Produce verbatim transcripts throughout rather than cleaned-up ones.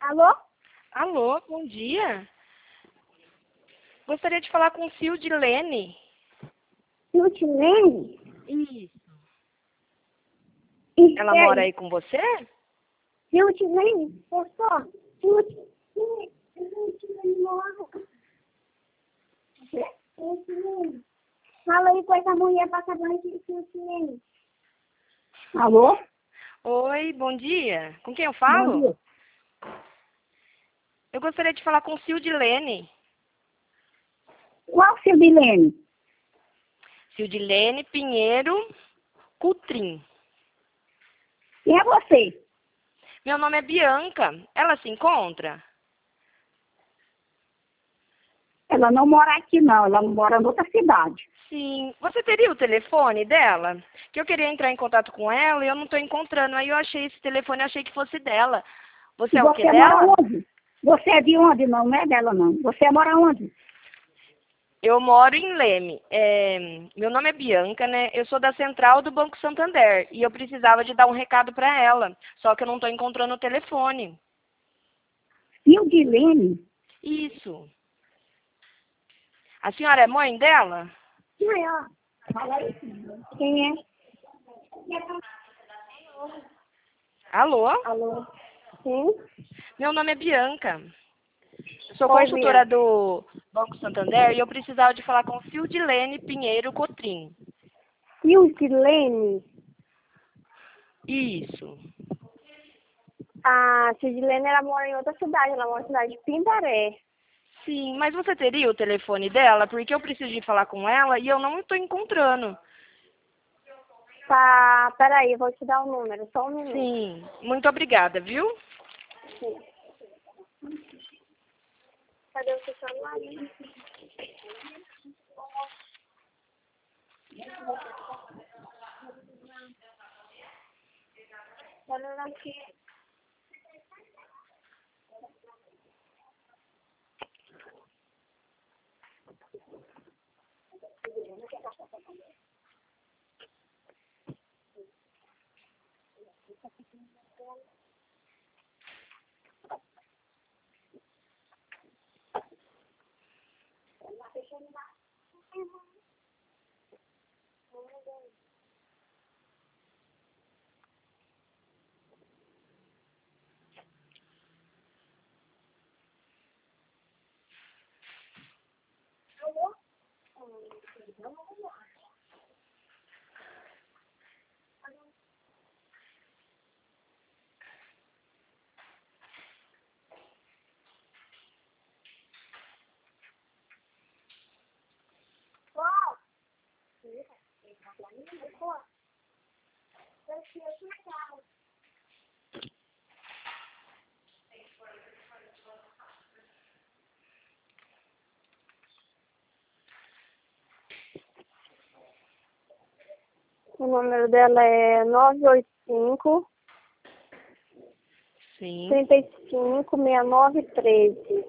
Alô? Alô, bom dia. Gostaria de falar com Sildilene. Siltilene? Isso. Isso Ela aí. mora aí com você? Siltilene? Eu sou. Siltilene. Siltilene mora. Siltilene. Fala aí com essa mulher pra saber de Siltilene. Alô? Oi, bom dia. Com quem eu Bom falo? dia. Eu gostaria de falar com Sildilene. Qual Siltilene? Sildilene Pinheiro Cutrim. Quem é você? Meu nome é Bianca. Ela se encontra? Ela não mora aqui não, ela mora em outra cidade. Sim. Você teria o telefone dela? Que eu queria entrar em contato com ela e eu não estou encontrando. Aí eu achei esse telefone e achei que fosse dela. Você E é o que você mora dela? onde? Você é de onde? Não, não é dela não. Você mora onde? Eu moro em Leme. É, meu nome é Bianca, né? Eu sou da central do Banco Santander e eu precisava de dar um recado para ela, só que eu não estou encontrando o telefone. Siltilene? Isso. A senhora é mãe dela? Quem é? Fala aí. Quem é? Alô? Alô? Sim? Meu nome é Bianca. Eu sou Oi, consultora Bianca. do Banco Santander e eu precisava de falar com Sildilene Pinheiro Cotrim. Siltilene? Isso. A Siltilene, ela mora em outra cidade, ela mora na cidade de Pindaré. Sim, mas você teria o telefone dela? Porque eu preciso de falar com ela e eu não estou encontrando. Tá, peraí, vou te dar o número, só um minuto. Sim, muito obrigada, viu? Sim. Cadê o seu celular? Tá aqui. O número dela é nove oito cinco, Sim. trinta e cinco, sessenta e nove, treze.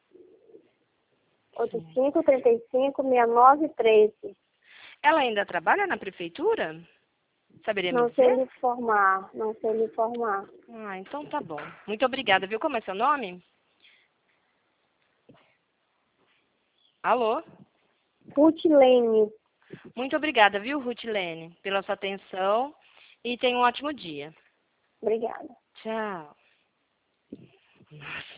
oito cinco, trinta e cinco, sessenta e nove, treze. Ela ainda trabalha na prefeitura? Saberia me Não sei dizer? lhe informar, não sei lhe informar. Ah, então tá bom. Muito obrigada, viu? Como é seu nome? Alô? Siltilene. Muito obrigada, viu, Rutilene, pela sua atenção e tenha um ótimo dia. Obrigada. Tchau. Nossa.